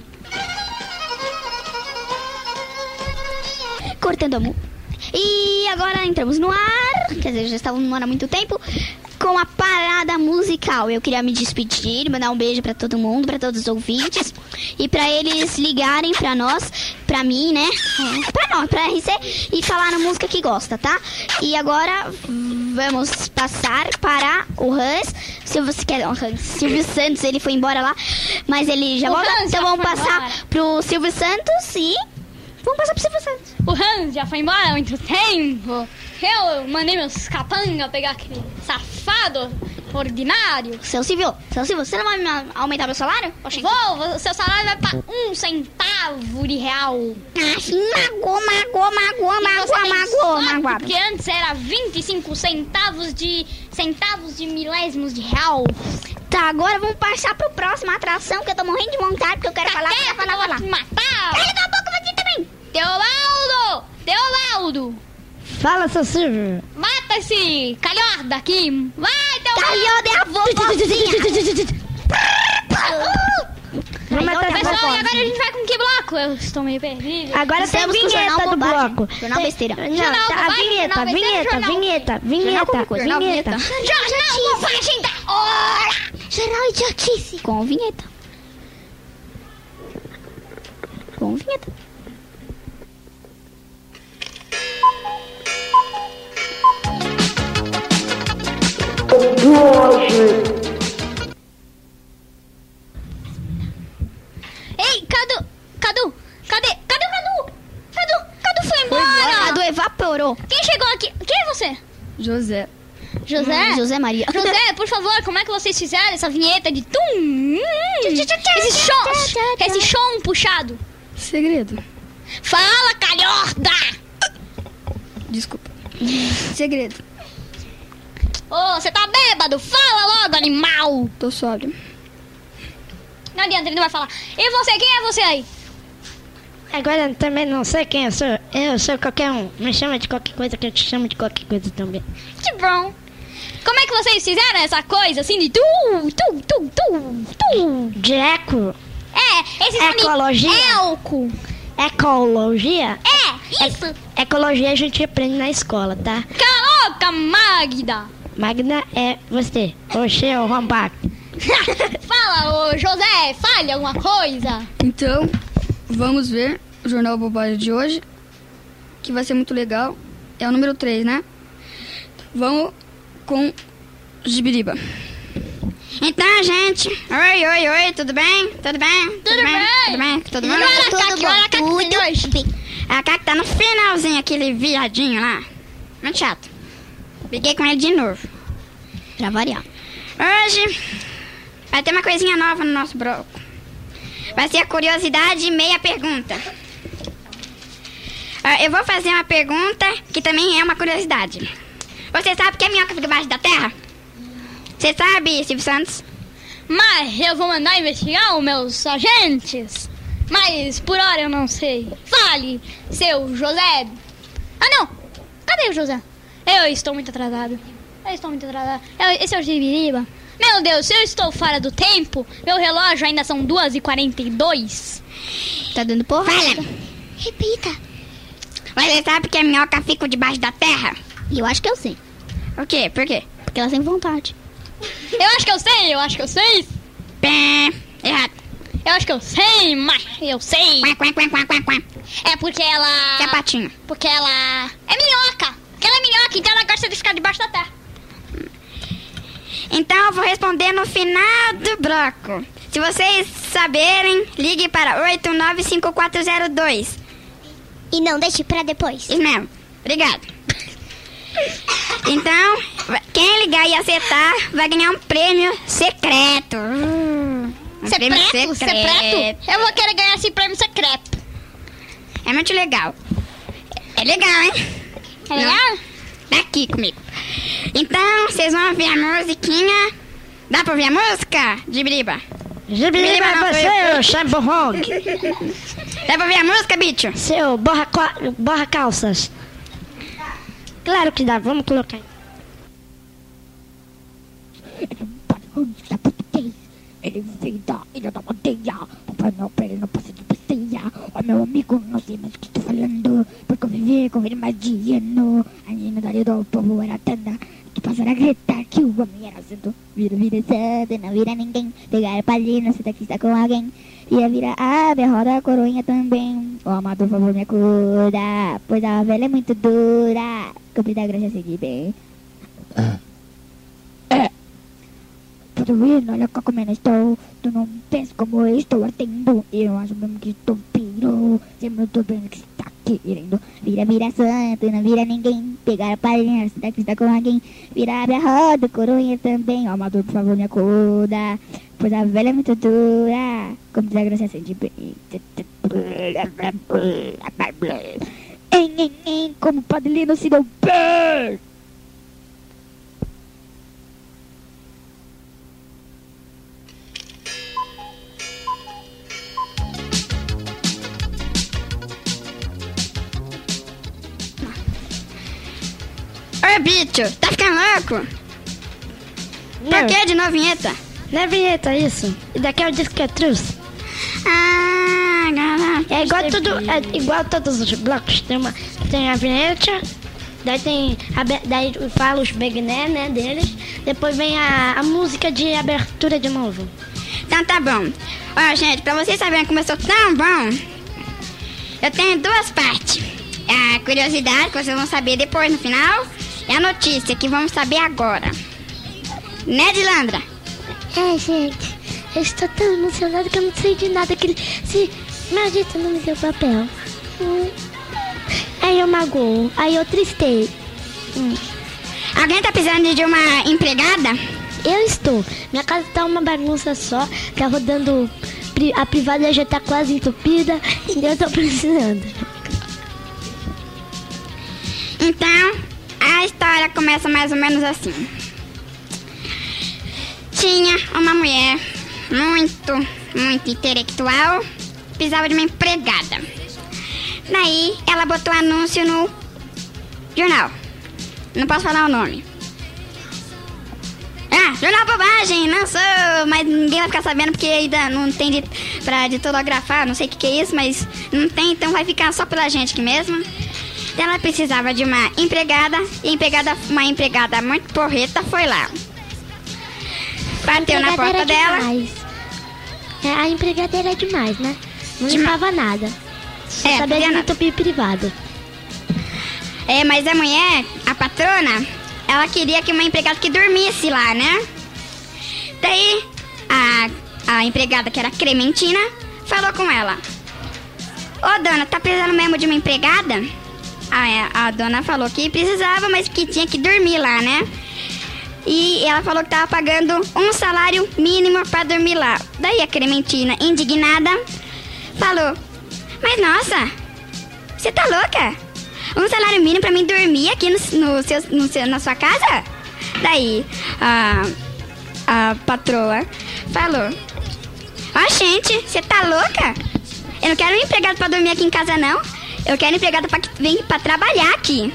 Cortando a música. E agora entramos no ar. Quer dizer, já estávamos no ar há muito tempo. com a parada musical. Eu queria me despedir, mandar um beijo pra todo mundo, pra todos os ouvintes. E pra eles ligarem pra nós, pra mim, né? Pra nós, pra RC, e falar na música que gosta, tá? E agora vamos passar para o Hans. Silvio Santos, ele foi embora lá, mas ele já volta. Então vamos passar pro Silvio Santos e... Vamos passar pro Silvio Santos. O Hans já foi embora há muito tempo. Eu mandei meus capanga pegar aquele safado ordinário. Seu Silvio, você não vai me aumentar meu salário? Vou, seu salário vai pra 1 centavo de real. Magoou. Porque antes era 25 centavos de milésimos de real. Tá, agora vamos passar pro próximo atração, que eu tô morrendo de vontade, porque eu quero falar. Matar. Cala a boca você também. Teobaldo. Fala, seu Silvio. Mata esse calhorda aqui. Vai, Teobaldo. Calhorda é a vovozinha. Pessoal, e agora a gente vai com que bloco? Eu estou meio perdido. Agora tem a vinheta do bloco. Jornal besteira. Não, a vinheta. Jornal bobagem da hora. Jornal idiotice. Com vinheta. Ei, Cadu foi embora. Cadu evaporou. Quem chegou aqui? Quem é você? José. José Maria. José, por favor, como é que vocês fizeram essa vinheta de tum? Esse som puxado. Segredo. Fala, calhorda! Desculpa. Segredo. Ô, você tá bêbado? Fala logo, animal! Tô sóbrio. Não adianta, ele não vai falar. E você, quem é você aí? Agora eu também não sei quem eu sou. Eu sou qualquer um. Me chama de qualquer coisa, que eu te chamo de qualquer coisa também. Que bom! Como é que vocês fizeram essa coisa assim de tu? De eco? Esse Ecologia? Elco. Ecologia? Isso! Ecologia a gente aprende na escola, tá? Caloca, Magda! Magda é você, o seu arrombado. Fala, ô José, fale alguma coisa. Então, vamos ver o Jornal Bobagem de hoje, que vai ser muito legal. É o número 3, né? Vamos com Gibiriba. Então, gente, oi, tudo bem? Tudo bem? A Caco tá no finalzinho, aquele viadinho lá. Muito chato. Briguei com ele de novo. Pra variar. Hoje vai ter uma coisinha nova no nosso bloco. Vai ser a curiosidade e meia pergunta. Eu vou fazer uma pergunta que também é uma curiosidade. Você sabe que a minhoca fica debaixo da terra? Você sabe, Silvio Santos? Mas eu vou mandar investigar os meus agentes. Mas por hora eu não sei. Fale, seu José. Ah, não. Cadê o José? Eu estou muito atrasado. Esse é o Gibiriba. Meu Deus, se eu estou fora do tempo, meu relógio ainda são 2h42. Tá dando porra? Fala. Repita. Você sabe que a minhoca fica debaixo da terra? Eu acho que eu sei. O quê? Por quê? Porque ela tem vontade. Eu acho que eu sei. Pé. Errado. Eu acho que eu sei, mas eu sei. Quá. É porque ela... Que é patinho. Porque ela é minhoca. Porque ela é minhoca, então ela gosta de ficar debaixo da terra. Então eu vou responder no final do bloco. Se vocês saberem, ligue para 895402. E não deixe pra depois. Isso mesmo. Obrigado. Então, quem ligar e acertar vai ganhar um prêmio secreto. Secreto? Eu vou querer ganhar esse prêmio secreto. É muito legal. É legal, hein? É legal? Daqui comigo. Então, vocês vão ouvir a musiquinha. Dá pra ouvir a música, Gibiriba? Gibiriba é você, ô Chamborrong. Dá pra ouvir a música, bicho? Seu borra calças. Claro que dá, vamos colocar. Ele veio da ilha da Madeira. Papai Noel pra ele não passa de passeia. Ó meu amigo, não sei mais o que tô falando. Porque eu vivi com ele mais de ano. A menina da ilha do povo era tanda. Que passou a Greta, que o homem Vira santo, não vira ninguém. Pegar palhinha, você tá aqui, está com alguém. Vira, abre a roda, a coroinha também. Ó, amado, por favor, me acuda, pois a velha é muito dura. Cumprir a graça, seguir bem. Puta, olha como eu estou. Tu não pensa como eu estou atendo. Eu acho mesmo que estou piro. Sempre eu tô vendo que você tá querendo. Vira santo, não vira ninguém. Pegar a palhinha, você tá aqui, está com alguém. Vira, abre a roda, coroinha também. Ó, amador, por favor, me acuda, pois a velha é muito dura. Como desagraciar de bem. Como o Padre Lino se deu bem. Ô, bicho, tá ficando louco? Por que de novo vinheta? Não é vinheta, isso. E daqui é o disco que eu trouxe. Ah, galera. É igual tudo, é igual todos os blocos. Tem a vinheta, daí fala os begné, né, deles. Depois vem a música de abertura de novo. Então tá bom. Ó, gente, pra vocês saberem como eu sou tão bom, eu tenho duas partes. A curiosidade, que vocês vão saber depois no final, e a notícia, que vamos saber agora. Né, Dilandra? Gente, eu estou tão emocionada que eu não sei de nada. Se maldito não me deu papel. Aí eu magoo, aí eu tristei. Alguém tá precisando de uma empregada? Eu estou. Minha casa tá uma bagunça só, tá rodando, a privada já tá quase entupida e eu tô precisando. Então, a história começa mais ou menos assim. Tinha uma mulher muito intelectual, precisava de uma empregada. Daí, ela botou anúncio no jornal. Não posso falar o nome. Jornal Bobagem, não sou, mas ninguém vai ficar sabendo porque ainda não tem pra ditografar, não sei o que é isso, mas não tem, então vai ficar só pela gente aqui mesmo. Ela precisava de uma empregada, e uma empregada muito porreta foi lá. Bateu na porta dela. A empregada era demais, né? Não limpava nada. Só sabia de entupir privado. Mas a mulher, a patrona, ela queria que uma empregada que dormisse lá, né? Daí, a empregada, que era Clementina, falou com ela. Ô, dona, tá precisando mesmo de uma empregada? A dona falou que precisava, mas que tinha que dormir lá, né? E ela falou que tava pagando um salário mínimo pra dormir lá. Daí a Clementina, indignada, falou: mas nossa, você tá louca? Um salário mínimo pra mim dormir aqui na sua casa? Daí a patroa falou: ó, gente, você tá louca? Eu não quero um empregado pra dormir aqui em casa, não. Eu quero empregada que vem pra trabalhar aqui.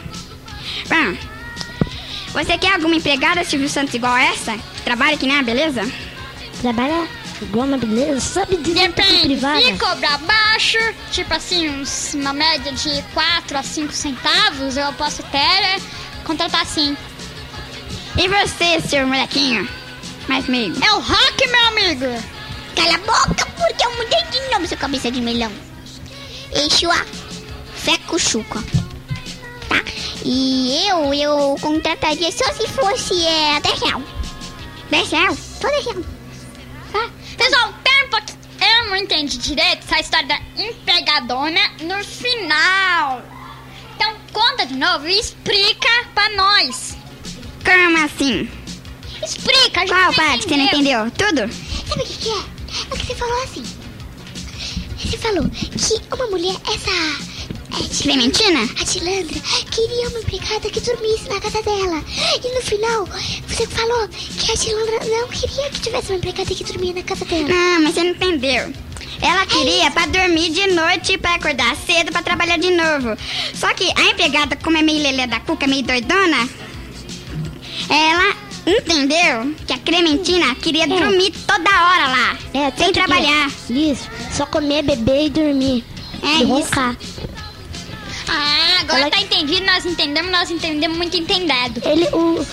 Você quer alguma empregada, Silvio Santos, igual essa? Que trabalha aqui, né? Beleza? Trabalha igual uma beleza? Sabe dizer que é privada? Se cobrar baixo, tipo assim, uma média de 4 a 5 centavos, eu posso até contratar sim. E você, seu molequinho? Mais meio. É o Rock, meu amigo. Cala a boca, porque eu mudei de nome, seu cabeça de melão. Exua, Feco Chuca. Tá? E eu contrataria só se fosse 10 reais. 10 reais? Só 10 reais. Tá? Pessoal, pera um pouquinho. Eu não entendi direito essa história da empregadona no final. Então conta de novo e explica pra nós. Como assim? Explica, a gente qual parte? Você não entendeu? Tudo? Sabe o que é? É o que você falou assim. Você falou que uma mulher, Clementina? A Dilandra queria uma empregada que dormisse na casa dela. E no final, você falou que a Dilandra não queria que tivesse uma empregada que dormia na casa dela. Não, mas você não entendeu. Ela queria pra dormir de noite, pra acordar cedo, pra trabalhar de novo. Só que a empregada, como é meio lelé da cuca, meio doidona, ela entendeu que a Clementina queria dormir toda hora lá, sem trabalhar. Isso, só comer, beber e dormir. E roncar. agora tá entendido, nós entendemos muito entendado. Ele,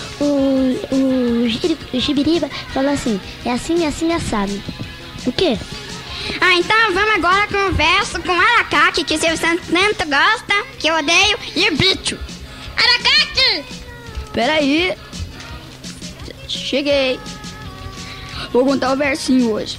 o Gibiriba falou assim, é assim, assado. O quê? Ah, então vamos agora conversa com o Aracate, que o Silvio Santos tanto gosta, que eu odeio, e o bicho. Aracate! Peraí. Cheguei. Vou contar o versinho hoje.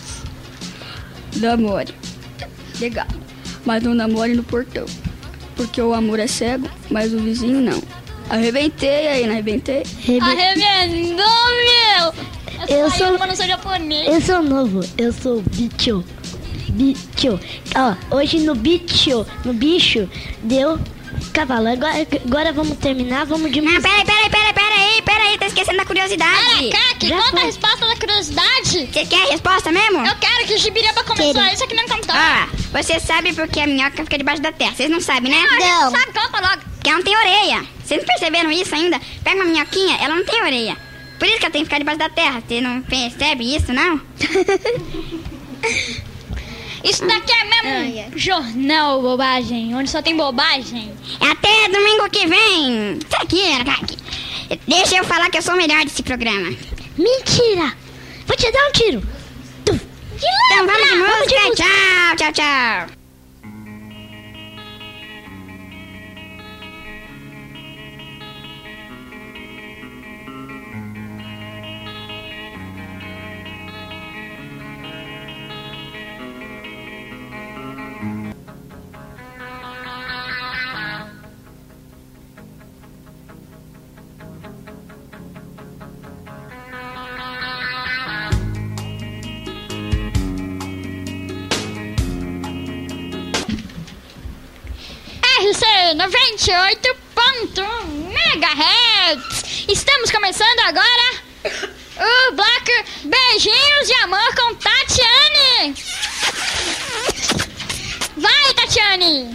Namore. Legal. Mas não namore no portão. Porque o amor é cego, mas o vizinho não. Arrebentei aí, não arrebentei? Arrebentou, meu! Eu sou japonês. Eu sou novo, eu sou bicho. Ó, hoje no bicho deu cavalo. Agora vamos terminar, vamos de música. Não, peraí, tá esquecendo da curiosidade. Aracate, conta a resposta da curiosidade. Você quer a resposta mesmo? Eu quero que o Gibiriba começou isso aqui não contou. Você sabe porque a minhoca fica debaixo da terra. Vocês não sabem, né? Não. Sabe, conta logo. Porque ela não tem orelha. Vocês não perceberam isso ainda? Pega uma minhoquinha, ela não tem orelha. Por isso que ela tem que ficar debaixo da terra. Você não percebe isso, não? Isso daqui é mesmo jornal bobagem, onde só tem bobagem. Até domingo que vem. Sai aqui, Aracate. Deixa eu falar que eu sou o melhor desse programa. Mentira! Vou te dar um tiro. Então vamos de música. Tchau. RC 98.1 MHz. Estamos começando agora o bloco Beijinhos de Amor com Tatiane. Vai, Tatiane.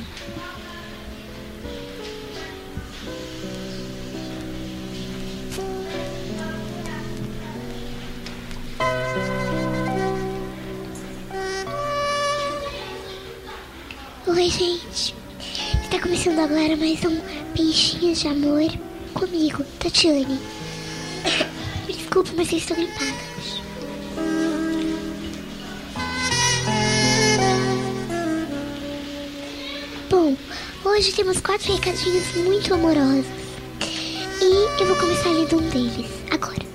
Oi, gente. Está começando agora mais um Beijinhos de Amor comigo, Tatiane. Desculpa, mas eu estou gripada hoje. Bom, hoje temos 4 recadinhos muito amorosos. E eu vou começar lendo um deles agora.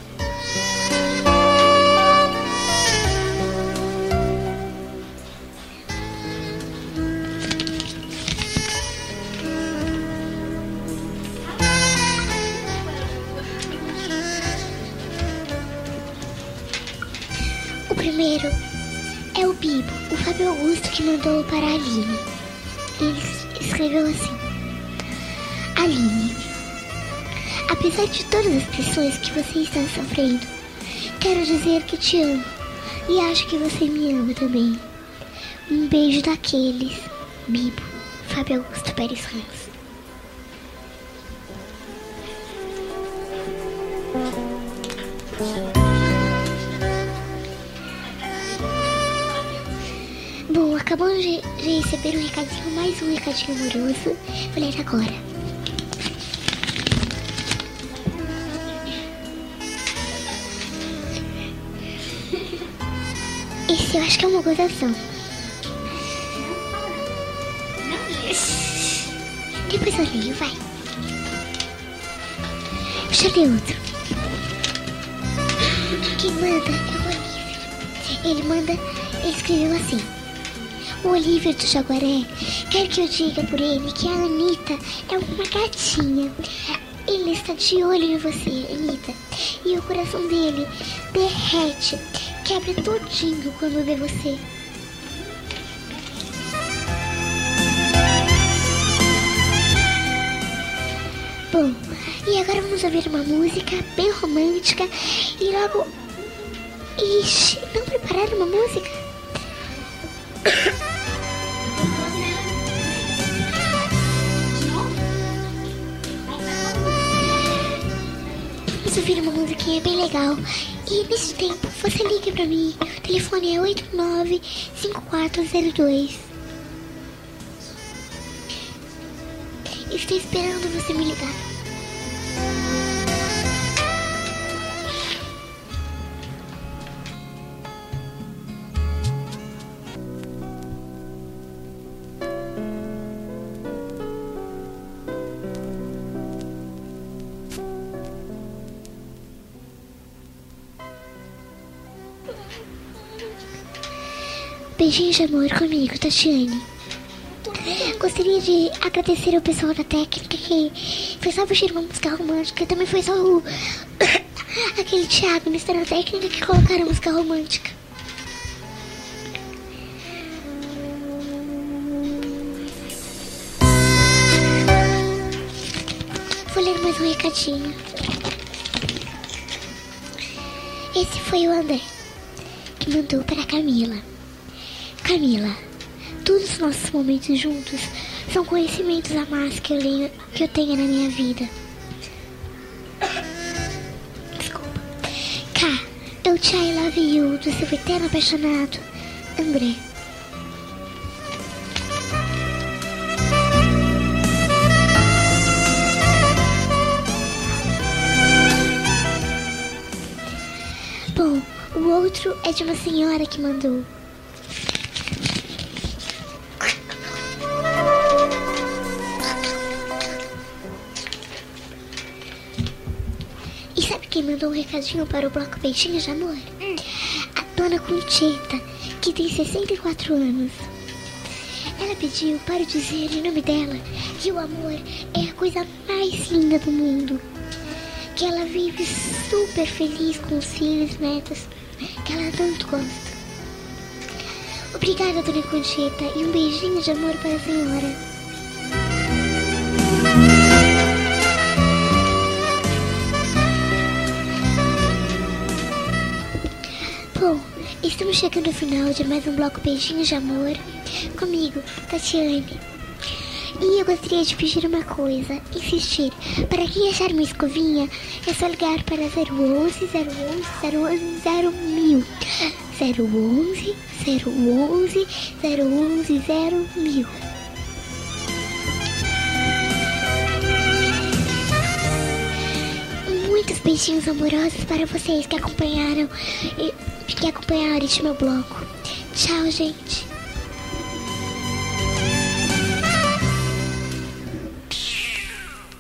O primeiro é o Bibo, o Fábio Augusto, que mandou para a Aline. Ele escreveu assim: Aline, apesar de todas as pressões que você está sofrendo, quero dizer que te amo e acho que você me ama também. Um beijo daqueles. Bibo, Fábio Augusto Pérez Ramos. Bom, acabamos de receber um recadinho, mais um recadinho amoroso. Vou ler agora. Esse eu acho que é uma gozação. Depois eu leio, vai. Deixa eu ler outro. Quem manda é o Olívio. Ele escreveu assim: o Olívio do Jaguaré quer que eu diga por ele que a Anitta é uma gatinha. Ele está de olho em você, Anitta, e o coração dele derrete, quebra todinho quando vê você. Bom, e agora vamos ouvir uma música bem romântica e logo... Ixi, não prepararam uma música? Vamos ouvir uma musiquinha bem legal. E nesse tempo, você liga pra mim. O telefone é 89-5402. Estou esperando você me ligar. Beijinho de amor comigo, Tatiane. Gostaria de agradecer ao pessoal da técnica que foi só puxar uma música romântica. Também foi só o aquele Thiago, Mr. da técnica, que colocaram música romântica. Vou ler mais um recadinho. Esse foi o André, que mandou para a Camila. Camila, todos os nossos momentos juntos são conhecimentos a mais que eu tenho na minha vida. Desculpa. K, eu te I love you, do seu eterno apaixonado, André. Bom, o outro é de uma senhora que mandou. Quem mandou um recadinho para o bloco Beijinho de Amor? A dona Conchita, que tem 64 anos. Ela pediu para dizer em nome dela que o amor é a coisa mais linda do mundo. Que ela vive super feliz com os filhos e netos que ela tanto gosta. Obrigada, dona Conchita, e um beijinho de amor para a senhora. Bom, estamos chegando ao final de mais um bloco Beijinhos de Amor comigo, Tatiane. E eu gostaria de pedir uma coisa, insistir. Para quem achar uma escovinha, é só ligar para 011 011 011 01000. 011 011 011 01000. Muitos beijinhos amorosos para vocês que acompanharam este meu bloco. Tchau, gente.